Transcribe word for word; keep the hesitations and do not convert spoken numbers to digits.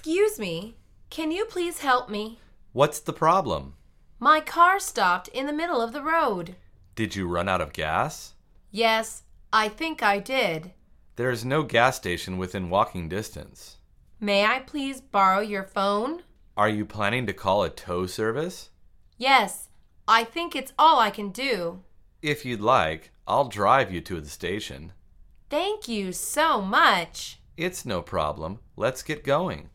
Excuse me, can you please help me? What's the problem? My car stopped in the middle of the road. Did you run out of gas? Yes, I think I did. There is no gas station within walking distance. May I please borrow your phone? Are you planning to call a tow service? Yes, I think it's all I can do. If you'd like, I'll drive you to the station. Thank you so much. It's no problem. Let's get going.